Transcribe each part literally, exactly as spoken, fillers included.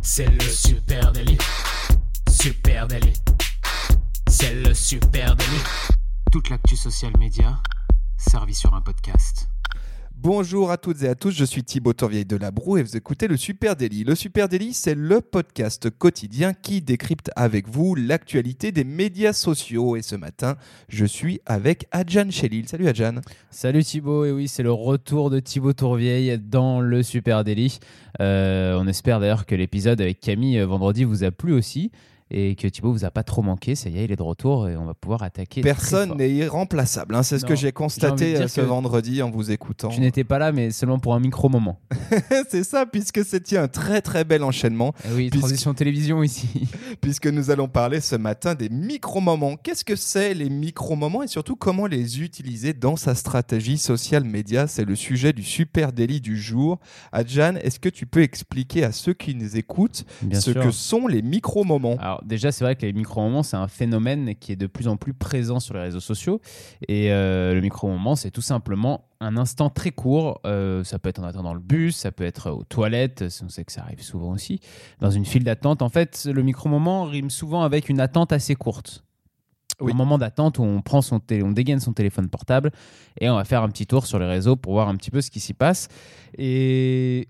C'est le super délit. Super délit. C'est le super délit. Toute l'actu social média servie sur un podcast. Bonjour à toutes et à tous, je suis Thibaut Tourvieille de Labroue et vous écoutez le Super Daily. Le Super Daily, c'est le podcast quotidien qui décrypte avec vous l'actualité des médias sociaux. Et ce matin, je suis avec Adjan Chélil. Salut Adjan. Salut Thibaut, et oui, c'est le retour de Thibaut Tourvieille dans le Super Daily. Euh, on espère d'ailleurs que l'épisode avec Camille euh, vendredi vous a plu aussi. Et que Thibaut vous a pas trop manqué, ça y est, il est de retour et on va pouvoir attaquer. Personne n'est irremplaçable, hein, c'est ce non, que j'ai constaté j'ai ce vendredi en vous écoutant. Tu n'étais pas là, mais seulement pour un micro-moment. C'est ça, puisque c'était un très très bel enchaînement. Et oui, puisque... transition télévision ici. Puisque nous allons parler ce matin des micro-moments. Qu'est-ce que c'est les micro-moments et surtout comment les utiliser dans sa stratégie social média? C'est le sujet du Super Daily du jour. Adjan, est-ce que tu peux expliquer à ceux qui nous écoutent Bien ce sûr. que sont les micro-moments? Alors déjà, c'est vrai que les micro-moments, c'est un phénomène qui est de plus en plus présent sur les réseaux sociaux. Et euh, le micro-moment, c'est tout simplement un instant très court. Euh, ça peut être en attendant le bus, ça peut être aux toilettes, on sait que ça arrive souvent aussi, dans une file d'attente. En fait, le micro-moment rime souvent avec une attente assez courte. Oui. Un moment d'attente où on, prend son télé- on dégaine son téléphone portable et on va faire un petit tour sur les réseaux pour voir un petit peu ce qui s'y passe. Et...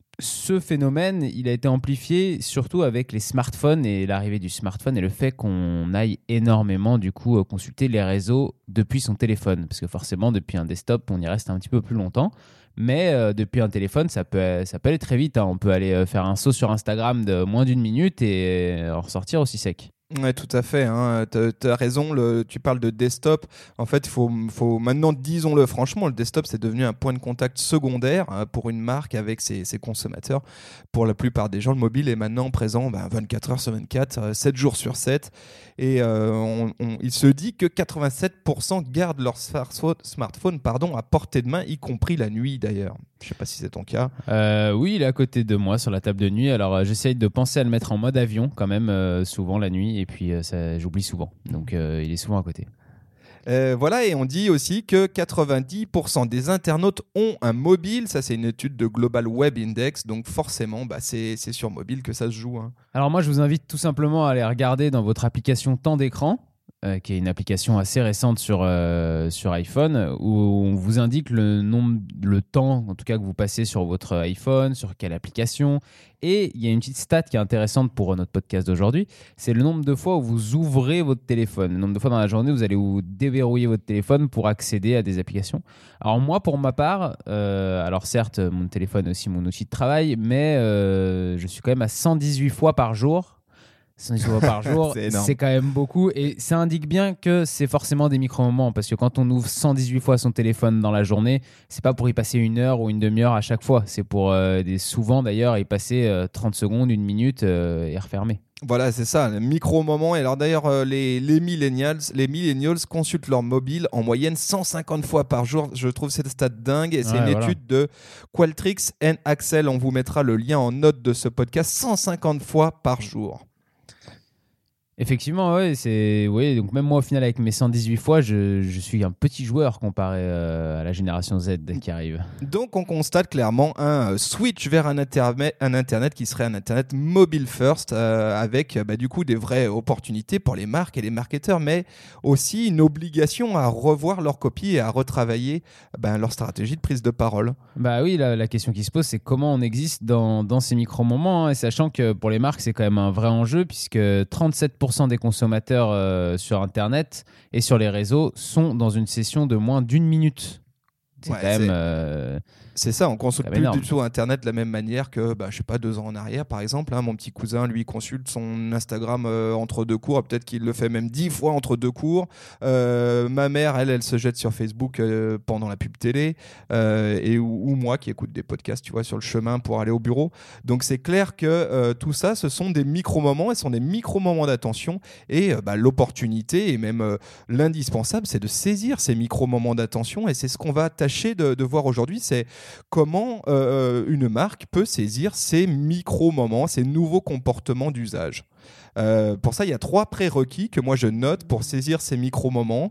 ce phénomène, il a été amplifié surtout avec les smartphones et l'arrivée du smartphone et le fait qu'on aille énormément du coup consulter les réseaux depuis son téléphone. Parce que forcément, depuis un desktop, on y reste un petit peu plus longtemps. Mais euh, depuis un téléphone, ça peut, ça peut aller très vite. Hein. On peut aller euh, faire un saut sur Instagram de moins d'une minute et euh, en ressortir aussi sec. Oui, tout à fait. Hein. Tu as raison, le, tu parles de desktop. En fait, il faut, faut maintenant, disons-le franchement, le desktop, c'est devenu un point de contact secondaire hein, pour une marque avec ses, ses consommateurs. Pour la plupart des gens, le mobile est maintenant présent ben, vingt-quatre heures sur vingt-quatre, euh, sept jours sur sept. Et euh, on, on, il se dit que quatre-vingt-sept pour cent gardent leur smartphone pardon, à portée de main, y compris la nuit d'ailleurs. Je ne sais pas si c'est ton cas. Euh, oui, il est à côté de moi sur la table de nuit. Alors, euh, j'essaye de penser à le mettre en mode avion quand même, euh, souvent la nuit. Et puis, euh, ça, j'oublie souvent. Donc, euh, il est souvent à côté. Euh, voilà, et on dit aussi que quatre-vingt-dix pour cent des internautes ont un mobile. Ça, c'est une étude de Global Web Index. Donc, forcément, bah, c'est, c'est sur mobile que ça se joue. Hein. Alors, moi, je vous invite tout simplement à aller regarder dans votre application Temps d'écran. Euh, qui est une application assez récente sur, euh, sur iPhone, où on vous indique le nombre, le temps, en tout cas, que vous passez sur votre iPhone, sur quelle application. Et il y a une petite stat qui est intéressante pour notre podcast d'aujourd'hui, c'est le nombre de fois où vous ouvrez votre téléphone. Le nombre de fois dans la journée, vous allez vous déverrouiller votre téléphone pour accéder à des applications. Alors moi, pour ma part, euh, alors certes, mon téléphone est aussi mon outil de travail, mais euh, je suis quand même à cent dix-huit fois par jour. cent dix fois par jour, c'est, c'est quand même beaucoup et ça indique bien que c'est forcément des micro-moments parce que quand on ouvre cent dix-huit fois son téléphone dans la journée, c'est pas pour y passer une heure ou une demi-heure à chaque fois, c'est pour euh, des, souvent d'ailleurs y passer euh, trente secondes, une minute euh, et refermer. Voilà, c'est ça, le micro-moment. Et alors d'ailleurs, euh, les, les, millennials, les millennials consultent leur mobile en moyenne cent cinquante fois par jour. Je trouve cette stat dingue. Et c'est ouais, une voilà. étude de Qualtrics and Axel. On vous mettra le lien en note de ce podcast. cent cinquante fois par jour. Effectivement, ouais, c'est ouais, donc même moi au final avec mes cent dix-huit fois, je, je suis un petit joueur comparé euh, à la génération Z qui arrive. Donc on constate clairement un switch vers un internet, un internet qui serait un internet mobile first euh, avec bah, du coup des vraies opportunités pour les marques et les marketeurs, mais aussi une obligation à revoir leur copie et à retravailler bah, leur stratégie de prise de parole. Bah oui, la, la question qui se pose, c'est comment on existe dans, dans ces micro-moments, hein, et sachant que pour les marques, c'est quand même un vrai enjeu puisque trente-sept pour cent des consommateurs euh, sur Internet et sur les réseaux sont dans une session de moins d'une minute. C'est ouais, quand même... C'est... Euh... C'est ça, on consulte plus énorme. du tout Internet de la même manière que, bah, je sais pas, deux ans en arrière, par exemple. Hein, mon petit cousin, lui, consulte son Instagram euh, entre deux cours. Peut-être qu'il le fait même dix fois entre deux cours. Euh, ma mère, elle, elle se jette sur Facebook euh, pendant la pub télé. Euh, et, ou, ou moi, qui écoute des podcasts, tu vois, sur le chemin pour aller au bureau. Donc, c'est clair que euh, tout ça, ce sont des micro-moments. Et ce sont des micro-moments d'attention. Et euh, bah, l'opportunité et même euh, l'indispensable, c'est de saisir ces micro-moments d'attention. Et c'est ce qu'on va tâcher de, de voir aujourd'hui. C'est comment euh, une marque peut saisir ces micro-moments, ces nouveaux comportements d'usage. Euh, pour ça, il y a trois prérequis que moi je note pour saisir ces micro-moments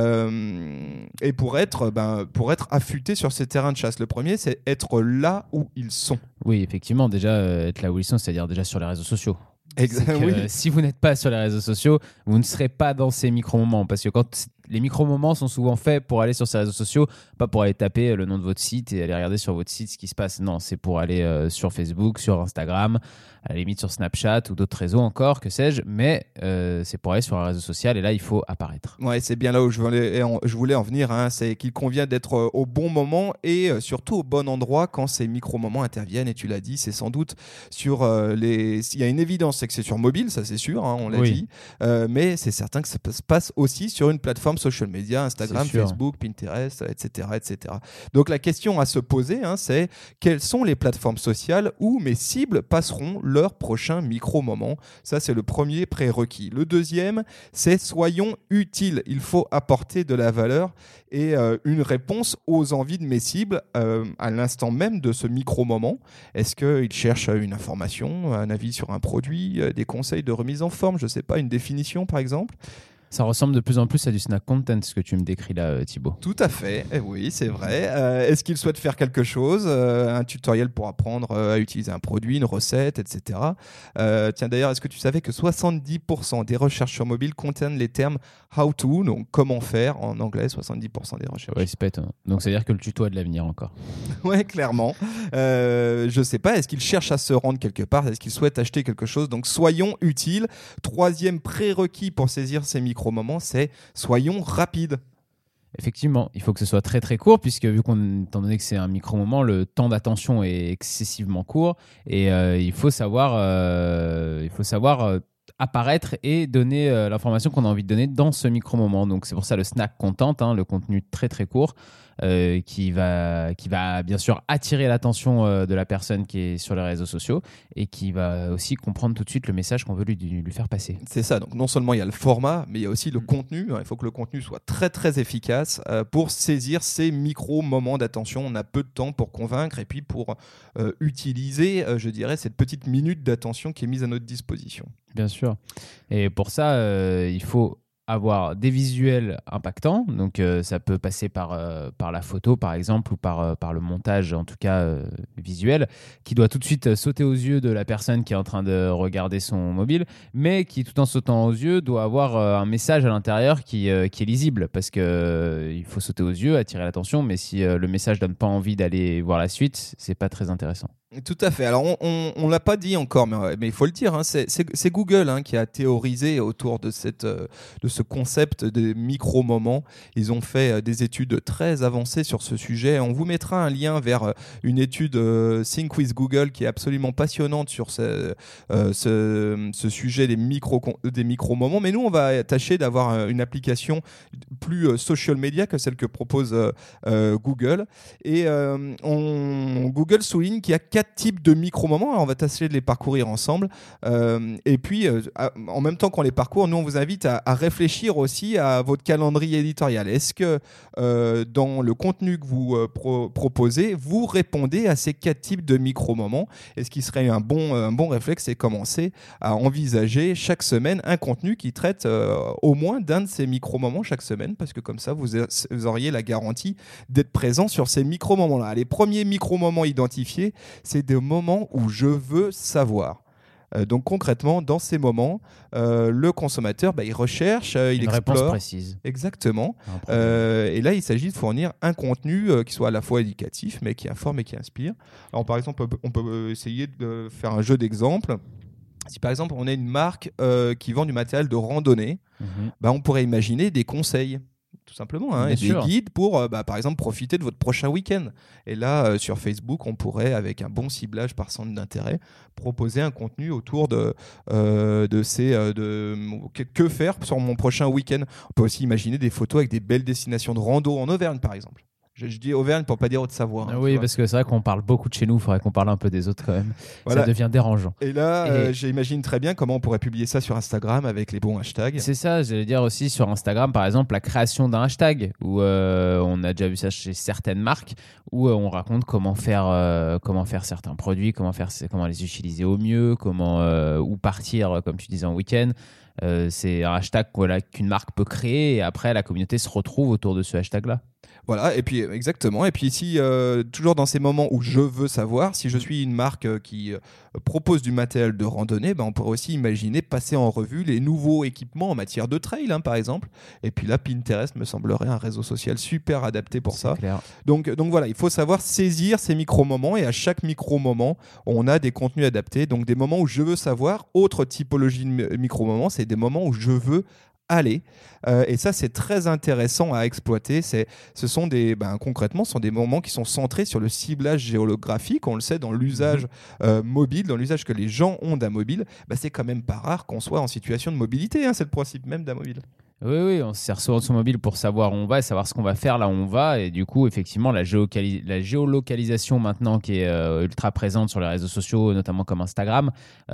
euh, et pour être, ben, pour être affûté sur ces terrains de chasse. Le premier, c'est être là où ils sont. Oui, effectivement, déjà euh, être là où ils sont, c'est-à-dire déjà sur les réseaux sociaux. Exactement. Que, Oui. euh, si vous n'êtes pas sur les réseaux sociaux, vous ne serez pas dans ces micro-moments. Parce que quand les micro-moments sont souvent faits pour aller sur ces réseaux sociaux, pas pour aller taper le nom de votre site et aller regarder sur votre site ce qui se passe. Non, c'est pour aller euh, sur Facebook, sur Instagram, à la limite sur Snapchat ou d'autres réseaux encore, que sais-je. Mais euh, c'est pour aller sur un réseau social et là, il faut apparaître. Ouais, c'est bien là où je voulais en, je voulais en venir. Hein. C'est qu'il convient d'être euh, au bon moment et euh, surtout au bon endroit quand ces micro-moments interviennent. Et tu l'as dit, c'est sans doute sur euh, les. Il y a une évidence, c'est que c'est sur mobile, ça c'est sûr, hein, on l'a Oui. dit. Euh, mais c'est certain que ça se passe aussi sur une plateforme social media, Instagram, Facebook, Pinterest, et cetera, et cetera. Donc la question à se poser, hein, c'est quelles sont les plateformes sociales où mes cibles passeront leur prochain micro-moment. Ça, c'est le premier prérequis. Le deuxième, c'est soyons utiles. Il faut apporter de la valeur et euh, une réponse aux envies de mes cibles euh, à l'instant même de ce micro-moment. Est-ce qu'ils cherchent une information, un avis sur un produit, euh, des conseils de remise en forme, je ne sais pas, une définition par exemple ? Ça ressemble de plus en plus à du snack content, ce que tu me décris là, euh, Thibaut. Tout à fait, eh oui, c'est vrai. Euh, est-ce qu'ils souhaitent faire quelque chose, euh, un tutoriel pour apprendre euh, à utiliser un produit, une recette, et cetera. Euh, tiens, d'ailleurs, est-ce que tu savais que soixante-dix pour cent des recherches sur mobile contiennent les termes how to, donc comment faire en anglais, soixante-dix pour cent des recherches. Ouais, c'est pète, hein. Donc, c'est-à-dire que le tuto a de l'avenir encore. Ouais, clairement. Euh, je sais pas, est-ce qu'ils cherchent à se rendre quelque part ? Est-ce qu'ils souhaitent acheter quelque chose ? Donc, soyons utiles. Troisième prérequis pour saisir ces micro-moments, c'est soyons rapides. Effectivement, il faut que ce soit très très court, puisque vu qu'on, étant donné que c'est un micro-moment, le temps d'attention est excessivement court et euh, il faut savoir, euh, il faut savoir euh, apparaître et donner euh, l'information qu'on a envie de donner dans ce micro-moment. Donc c'est pour ça le snack content, hein, le contenu très très court, euh, qui va, qui va bien sûr attirer l'attention euh, de la personne qui est sur les réseaux sociaux et qui va aussi comprendre tout de suite le message qu'on veut lui, lui faire passer. C'est ça, donc non seulement il y a le format, mais il y a aussi le contenu. Il faut que le contenu soit très très efficace euh, pour saisir ces micro-moments d'attention. On a peu de temps pour convaincre et puis pour euh, utiliser, euh, je dirais, cette petite minute d'attention qui est mise à notre disposition. Bien sûr. Et pour ça, euh, il faut avoir des visuels impactants, donc euh, ça peut passer par, euh, par la photo par exemple ou par, euh, par le montage en tout cas euh, visuel qui doit tout de suite sauter aux yeux de la personne qui est en train de regarder son mobile, mais qui tout en sautant aux yeux doit avoir euh, un message à l'intérieur qui, euh, qui est lisible parce qu'il euh, faut sauter aux yeux, attirer l'attention, mais si euh, le message donne pas envie d'aller voir la suite, c'est pas très intéressant. Tout à fait. Alors, on ne l'a pas dit encore, mais, mais il faut le dire, hein, c'est, c'est, c'est Google hein, qui a théorisé autour de, cette, euh, de ce concept de micro-moments. Ils ont fait euh, des études très avancées sur ce sujet. On vous mettra un lien vers euh, une étude euh, Think with Google qui est absolument passionnante sur ce, euh, ce, ce sujet des, micro, des micro-moments. Mais nous, on va tâcher d'avoir euh, une application plus euh, social media que celle que propose euh, euh, Google. Et euh, on, Google souligne qu'il y a quatre types de micro-moments. Alors on va tâcher de les parcourir ensemble. Euh, et puis, euh, à, en même temps qu'on les parcourt, nous, on vous invite à, à réfléchir aussi à votre calendrier éditorial. Est-ce que euh, dans le contenu que vous euh, pro- proposez, vous répondez à ces quatre types de micro-moments ? Et ce qui serait un bon, un bon réflexe, c'est commencer à envisager chaque semaine un contenu qui traite euh, au moins d'un de ces micro-moments chaque semaine, parce que comme ça, vous, vous auriez la garantie d'être présent sur ces micro-moments-là. Les premiers micro-moments identifiés, c'est des moments où je veux savoir. Euh, donc concrètement, dans ces moments, euh, le consommateur, bah, il recherche, euh, il Une explore. réponse précise. Exactement. Euh, et là, il s'agit de fournir un contenu euh, qui soit à la fois éducatif, mais qui informe et qui inspire. Alors, par exemple, on peut, on peut essayer de faire un jeu d'exemples. Si par exemple, on a une marque euh, qui vend du matériel de randonnée, Mmh. bah, on pourrait imaginer des conseils. Tout simplement, hein, et des sûr. guides pour, euh, bah, par exemple, profiter de votre prochain week-end. Et là, euh, sur Facebook, on pourrait, avec un bon ciblage par centre d'intérêt, proposer un contenu autour de, euh, de ces... Euh, de, que, que faire sur mon prochain week-end. On peut aussi imaginer des photos avec des belles destinations de rando en Auvergne, par exemple. Je, je dis Auvergne pour pas dire Haute-Savoie. Hein, oui, parce que c'est vrai qu'on parle beaucoup de chez nous, il faudrait qu'on parle un peu des autres quand même. Voilà. Ça devient dérangeant. Et là, Et... Euh, j'imagine très bien comment on pourrait publier ça sur Instagram avec les bons hashtags. C'est ça, j'allais dire aussi sur Instagram, par exemple, la création d'un hashtag, où euh, on a déjà vu ça chez certaines marques, où euh, on raconte comment faire, euh, comment faire certains produits, comment, faire, comment les utiliser au mieux, comment, euh, où partir, comme tu disais, en week-end. Euh, c'est un hashtag voilà, qu'une marque peut créer et après la communauté se retrouve autour de ce hashtag-là. Voilà, et puis exactement. Et puis ici, euh, toujours dans ces moments où je veux savoir, si je suis une marque euh, qui euh, propose du matériel de randonnée, ben, on pourrait aussi imaginer passer en revue les nouveaux équipements en matière de trail, hein, par exemple. Et puis là, Pinterest me semblerait un réseau social super adapté pour C'est ça. Clair. Donc, donc voilà, il faut savoir saisir ces micro-moments et à chaque micro-moment, on a des contenus adaptés. Donc des moments où je veux savoir, autre typologie de micro-moments, c'est des moments où je veux aller. Euh, et ça, c'est très intéressant à exploiter. C'est, ce sont des, ben, concrètement, ce sont des moments qui sont centrés sur le ciblage géographique. On le sait, dans l'usage mmh. euh, mobile, dans l'usage que les gens ont d'un mobile, ben, c'est quand même pas rare qu'on soit en situation de mobilité. Hein, c'est le principe même d'un mobile. Oui, oui, on se sert souvent de son mobile pour savoir où on va et savoir ce qu'on va faire là où on va. Et du coup, effectivement, la, géocalis- la géolocalisation maintenant qui est euh, ultra présente sur les réseaux sociaux, notamment comme Instagram,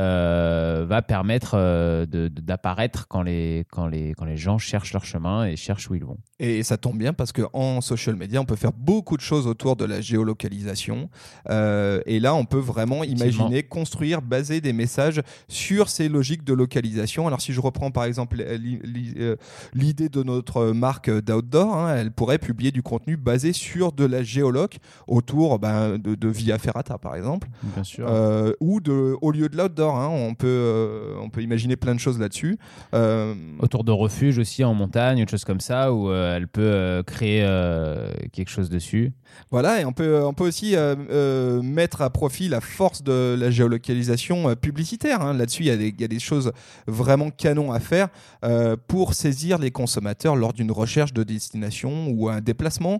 euh, va permettre euh, de, de, d'apparaître quand les, quand, les, quand les gens cherchent leur chemin et cherchent où ils vont. Et ça tombe bien parce qu'en social media, on peut faire beaucoup de choses autour de la géolocalisation. Euh, et là, on peut vraiment imaginer, construire, baser des messages sur ces logiques de localisation. Alors, si je reprends par exemple li- li- euh, l'idée de notre marque d'outdoor, hein, elle pourrait publier du contenu basé sur de la géoloc autour ben, de, de Via Ferrata, par exemple. Bien sûr. Euh, ou de, au lieu de l'outdoor. Hein, on, peut, euh, on peut imaginer plein de choses là-dessus. Euh, autour de refuges aussi en montagne, une chose comme ça, où euh, elle peut euh, créer euh, quelque chose dessus. Voilà, et on peut, on peut aussi euh, euh, mettre à profit la force de la géolocalisation euh, publicitaire. Hein. Là-dessus, il y, y a des choses vraiment canon à faire euh, pour saisir les consommateurs lors d'une recherche de destination ou un déplacement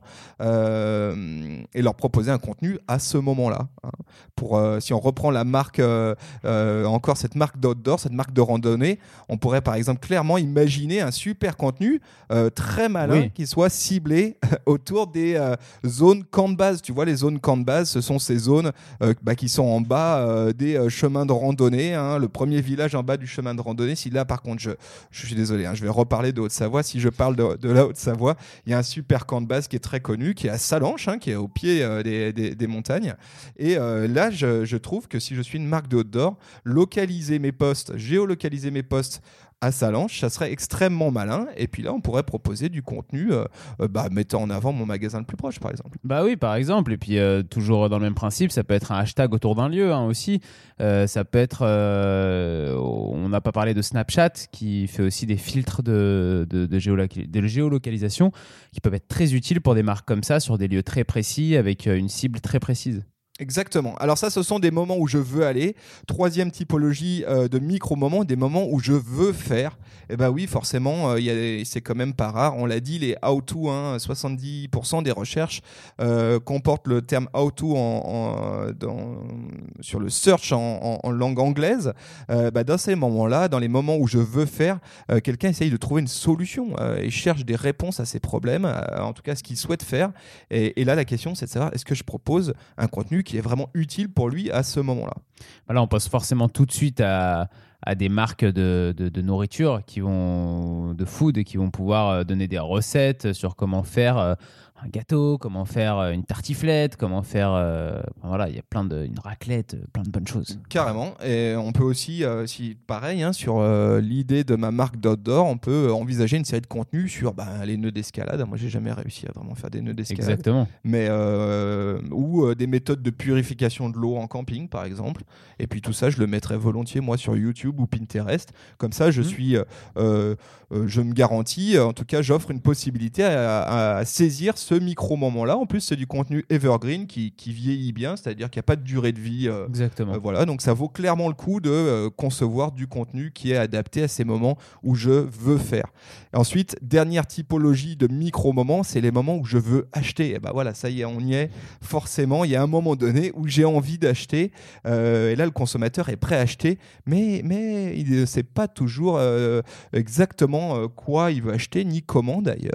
euh, et leur proposer un contenu à ce moment-là. Hein. Pour, euh, si on reprend la marque, euh, euh, encore cette marque d'outdoor, cette marque de randonnée, on pourrait par exemple clairement imaginer un super contenu euh, très malin oui. qui soit ciblé autour des euh, zones camp de base. Tu vois, les zones camp de base, ce sont ces zones euh, bah, qui sont en bas euh, des euh, chemins de randonnée. Hein, le premier village en bas du chemin de randonnée. Si là, par contre, je, je suis désolé, hein, je vais reparler de Haute-Savoie. Si je parle de, de la Haute-Savoie, il y a un super camp de base qui est très connu, qui est à Salanches, hein, qui est au pied euh, des, des, des montagnes. Et euh, là, je, je trouve que si je suis une marque de outdoor, localiser mes posts, géolocaliser mes posts à Salanches, ça serait extrêmement malin. Et puis là, on pourrait proposer du contenu euh, euh, bah, mettant en avant mon magasin le plus proche, par exemple. Bah oui, par exemple. Et puis, euh, toujours dans le même principe, ça peut être un hashtag autour d'un lieu hein, aussi. Euh, ça peut être... Euh, on n'a pas parlé de Snapchat, qui fait aussi des filtres de, de, de, géoloca- de géolocalisation qui peuvent être très utiles pour des marques comme ça, sur des lieux très précis, avec une cible très précise. Exactement. Alors ça, ce sont des moments où je veux aller. Troisième typologie euh, de micro-moments, des moments où je veux faire. Eh bien oui, forcément, euh, y a des, c'est quand même pas rare. On l'a dit, les how-to, hein, soixante-dix pour cent des recherches euh, comportent le terme how-to en, en, dans, sur le search en, en, en langue anglaise. Euh, bah, dans ces moments-là, dans les moments où je veux faire, euh, quelqu'un essaye de trouver une solution euh, et cherche des réponses à ses problèmes, euh, en tout cas ce qu'il souhaite faire. Et, et là, la question, c'est de savoir, est-ce que je propose un contenu qui est vraiment utile pour lui à ce moment-là. Là, on passe forcément tout de suite à, à des marques de, de, de nourriture, qui vont, de food, qui vont pouvoir donner des recettes sur comment faire un gâteau, comment faire une tartiflette, comment faire... Euh, voilà, il y a plein de... une raclette, plein de bonnes choses. Carrément. Et on peut aussi, euh, si, pareil, hein, sur euh, l'idée de ma marque d'outdoor, on peut envisager une série de contenus sur bah, les nœuds d'escalade. Moi, j'ai jamais réussi à vraiment faire des nœuds d'escalade. Exactement. Mais, euh, ou euh, des méthodes de purification de l'eau en camping, par exemple. Et puis tout ça, je le mettrais volontiers, moi, sur YouTube ou Pinterest. Comme ça, je mmh. suis... Euh, euh, je me garantis, en tout cas, j'offre une possibilité à, à, à saisir ce micro-moment-là. En plus, c'est du contenu evergreen qui, qui vieillit bien, c'est-à-dire qu'il n'y a pas de durée de vie. Euh, Exactement. Euh, voilà, donc ça vaut clairement le coup de euh, concevoir du contenu qui est adapté à ces moments où je veux faire. Et ensuite, dernière typologie de micro-moments, c'est les moments où je veux acheter. Et ben voilà, ça y est, on y est. Forcément, il y a un moment donné où j'ai envie d'acheter. Euh, et là, le consommateur est prêt à acheter, mais, mais il ne sait pas toujours euh, exactement euh, quoi il veut acheter, ni comment d'ailleurs.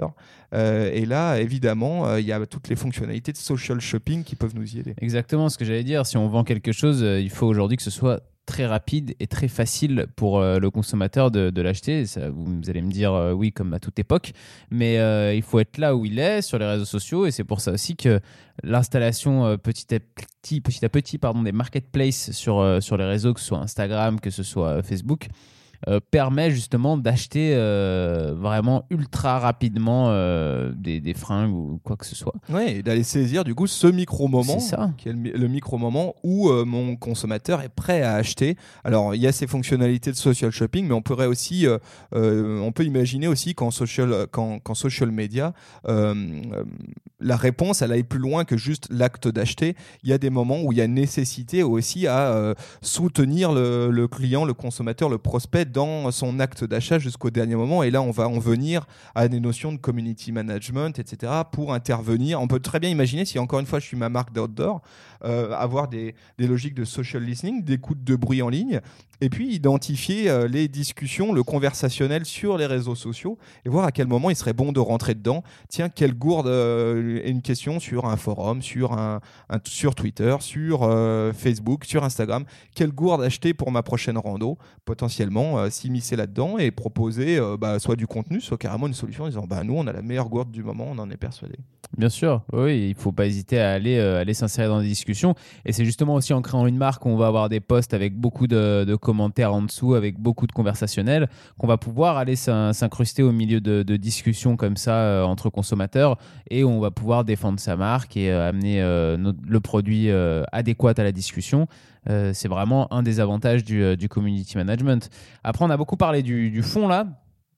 Euh, et là, évidemment, il euh, y a toutes les fonctionnalités de social shopping qui peuvent nous y aider. Exactement ce que j'allais dire. Si on vend quelque chose, euh, il faut aujourd'hui que ce soit très rapide et très facile pour euh, le consommateur de, de l'acheter. Ça, vous, vous allez me dire euh, oui, comme à toute époque, mais euh, il faut être là où il est, sur les réseaux sociaux, et c'est pour ça aussi que l'installation euh, petit à petit, petit à petit pardon, des marketplaces sur, euh, sur les réseaux, que ce soit Instagram, que ce soit Facebook, Euh, permet justement d'acheter euh, vraiment ultra rapidement euh, des, des fringues ou quoi que ce soit. Ouais, et d'aller saisir du coup ce micro-moment, C'est ça. qui est le, le micro-moment où euh, mon consommateur est prêt à acheter. Alors il y a ces fonctionnalités de social shopping, mais on pourrait aussi, euh, euh, on peut imaginer aussi qu'en social, qu'en, qu'en social media, euh, euh, la réponse elle aille plus loin que juste l'acte d'acheter. Il y a des moments où il y a nécessité aussi à euh, soutenir le, le client, le consommateur, le prospect dans son acte d'achat jusqu'au dernier moment. Et là, on va en venir à des notions de community management, et cetera, pour intervenir. On peut très bien imaginer, si encore une fois, je suis ma marque d'outdoor, euh, avoir des, des logiques de social listening, d'écoute de bruit en ligne, et puis identifier euh, les discussions, le conversationnel sur les réseaux sociaux, et voir à quel moment il serait bon de rentrer dedans. Tiens, quelle gourde euh, est une question sur un forum, sur, un, un, sur Twitter, sur euh, Facebook, sur Instagram. Quelle gourde acheter pour ma prochaine rando, potentiellement euh, s'immiscer là-dedans et proposer euh, bah, soit du contenu, soit carrément une solution en disant bah, nous, on a la meilleure gourde du moment, on en est persuadé. Bien sûr, oui, il ne faut pas hésiter à aller, euh, aller s'insérer dans des discussions. Et c'est justement aussi en créant une marque qu'on va avoir des posts avec beaucoup de, de commentaires en dessous, avec beaucoup de conversationnels, qu'on va pouvoir aller s'in- s'incruster au milieu de, de discussions comme ça euh, entre consommateurs, et on va pouvoir défendre sa marque et euh, amener euh, notre- le produit euh, adéquat à la discussion. Euh, c'est vraiment un des avantages du, euh, du community management. Après, on a beaucoup parlé du, du fond là.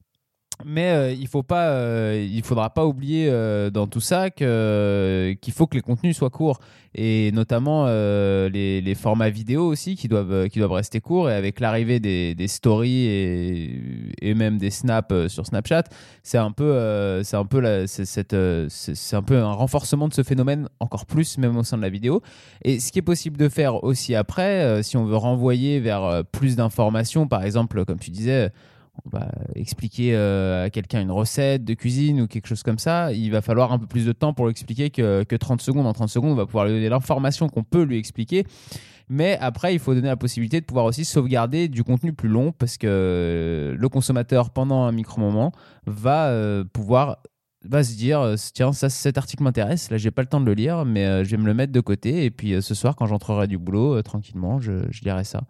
Mais euh, il faut pas, euh, il faudra pas oublier euh, dans tout ça que, euh, qu'il faut que les contenus soient courts, et notamment euh, les, les formats vidéo aussi qui doivent, qui doivent rester courts. Et avec l'arrivée des, des stories et, et même des snaps euh, sur Snapchat, c'est un peu, euh, c'est un peu la, c'est, cette, euh, c'est, c'est un peu un renforcement de ce phénomène encore plus même au sein de la vidéo. Et ce qui est possible de faire aussi après, euh, si on veut renvoyer vers euh, plus d'informations, par exemple, comme tu disais, on va expliquer euh, à quelqu'un une recette de cuisine ou quelque chose comme ça, il va falloir un peu plus de temps pour lui expliquer que, que trente secondes. En trente secondes, on va pouvoir lui donner l'information qu'on peut lui expliquer. Mais après, il faut donner la possibilité de pouvoir aussi sauvegarder du contenu plus long, parce que le consommateur, pendant un micro-moment, va euh, pouvoir va se dire tiens, ça, cet article m'intéresse, là j'ai pas le temps de le lire, mais euh, je vais me le mettre de côté, et puis euh, ce soir quand j'entrerai du boulot euh, tranquillement je, je lirai ça.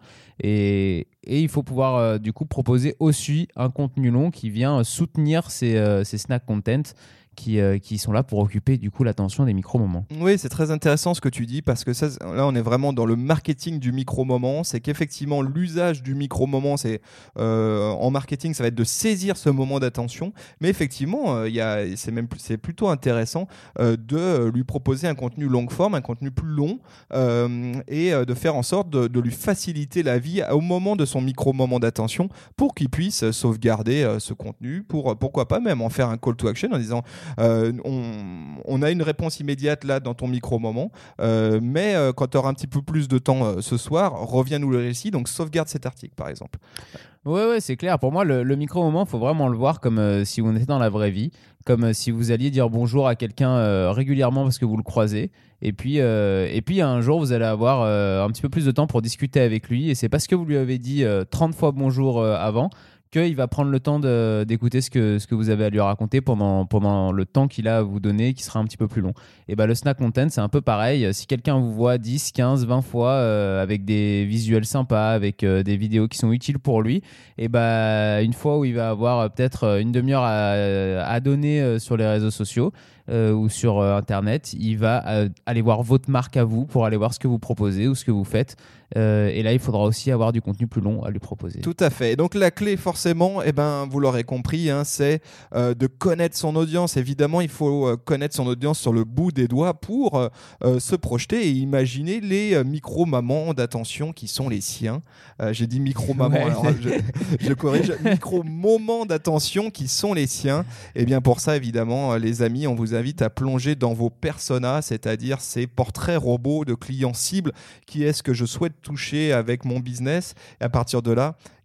Et, et il faut pouvoir euh, du coup proposer aussi un contenu long qui vient soutenir ces, euh, ces snack content qui, euh, qui sont là pour occuper du coup l'attention des micro-moments. Oui, c'est très intéressant ce que tu dis, parce que ça, là on est vraiment dans le marketing du micro-moment. C'est qu'effectivement l'usage du micro-moment, c'est, euh, en marketing, ça va être de saisir ce moment d'attention, mais effectivement euh, y a, c'est, même, c'est plutôt intéressant euh, de lui proposer un contenu longue forme, un contenu plus long, euh, et euh, de faire en sorte de, de lui faciliter la vie au moment de son micro-moment d'attention, pour qu'il puisse sauvegarder euh, ce contenu, pour, pourquoi pas même en faire un call to action en disant Euh, on, on a une réponse immédiate là dans ton micro-moment, euh, mais euh, quand tu auras un petit peu plus de temps euh, ce soir, reviens-nous le récit, donc sauvegarde cet article par exemple. Ouais, ouais, c'est clair. Pour moi, le, le micro-moment, il faut vraiment le voir comme euh, si on était dans la vraie vie, comme euh, si vous alliez dire bonjour à quelqu'un euh, régulièrement parce que vous le croisez. Et puis, euh, et puis un jour, vous allez avoir euh, un petit peu plus de temps pour discuter avec lui. Et c'est parce que vous lui avez dit euh, trente fois bonjour euh, avant qu'il va prendre le temps de, d'écouter ce que, ce que vous avez à lui raconter pendant, pendant le temps qu'il a à vous donner, qui sera un petit peu plus long. Et ben, le snack content, c'est un peu pareil. Si quelqu'un vous voit dix, quinze, vingt fois euh, avec des visuels sympas, avec euh, des vidéos qui sont utiles pour lui, et ben, une fois où il va avoir euh, peut-être une demi-heure à, à donner euh, sur les réseaux sociaux, Euh, ou sur euh, internet, il va euh, aller voir votre marque à vous pour aller voir ce que vous proposez ou ce que vous faites, euh, et là il faudra aussi avoir du contenu plus long à lui proposer. Tout à fait. Et donc la clé forcément, eh ben, vous l'aurez compris, hein, c'est euh, de connaître son audience. Évidemment, il faut euh, connaître son audience sur le bout des doigts pour euh, euh, se projeter et imaginer les euh, micro-mamans d'attention qui sont les siens. Euh, j'ai dit micro-mamans, Ouais. alors je, je corrige, micro-moments d'attention qui sont les siens. Et bien pour ça, évidemment, les amis, on vous invite à plonger dans vos personas, c'est-à-dire ces portraits robots de clients cibles. Qui est-ce que je souhaite toucher avec mon business? Et à partir de là,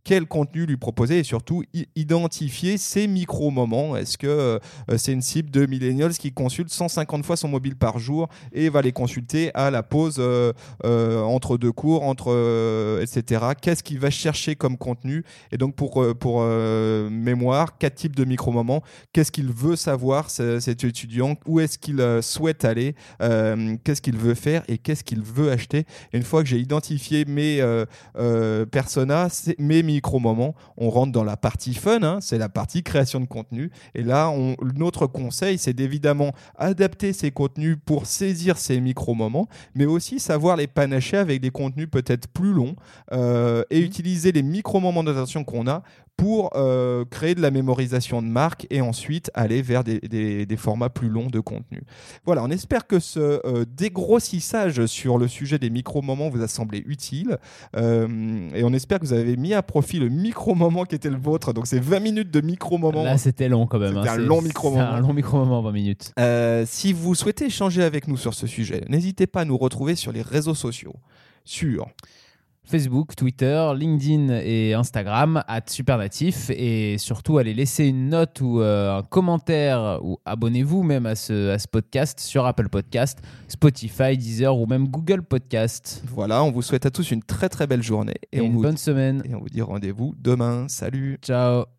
quel contenu lui proposer et surtout i- identifier ses micro-moments. Est-ce que euh, c'est une cible de millennials qui consulte cent cinquante fois son mobile par jour et va les consulter à la pause euh, euh, entre deux cours, entre, euh, et cetera. Qu'est-ce qu'il va chercher comme contenu? Et donc pour, euh, pour euh, mémoire, quatre types de micro-moments. Qu'est-ce qu'il veut savoir, ce- cet étudiant? Où est-ce qu'il euh, souhaite aller? Euh, qu'est-ce qu'il veut faire et qu'est-ce qu'il veut acheter? Et une fois que j'ai identifié mes euh, euh, personas, c'est- mes micro-moments, on rentre dans la partie fun, hein, c'est la partie création de contenu. Et là, on, notre conseil, c'est d'évidemment adapter ces contenus pour saisir ces micro-moments, mais aussi savoir les panacher avec des contenus peut-être plus longs euh, et Mmh. utiliser les micro-moments d'attention qu'on a pour euh, créer de la mémorisation de marque et ensuite aller vers des, des, des formats plus longs de contenu. Voilà, on espère que ce euh, dégrossissage sur le sujet des micro-moments vous a semblé utile euh, et on espère que vous avez mis à profit le micro-moment qui était le vôtre. Donc c'est vingt minutes de micro-moments. Là, c'était long quand même. C'était hein. un C'est- long c'est micro-moment. un long micro-moment, vingt minutes. Euh, si vous souhaitez échanger avec nous sur ce sujet, n'hésitez pas à nous retrouver sur les réseaux sociaux. Sur Facebook, Twitter, LinkedIn et Instagram, arobase supernatif. Et surtout, allez laisser une note ou euh, un commentaire ou abonnez-vous même à ce, à ce podcast sur Apple Podcast, Spotify, Deezer ou même Google Podcast. voilà, on vous souhaite à tous une très très belle journée Et, et, on une vous bonne semaine. et on vous dit rendez-vous demain. Salut. Ciao.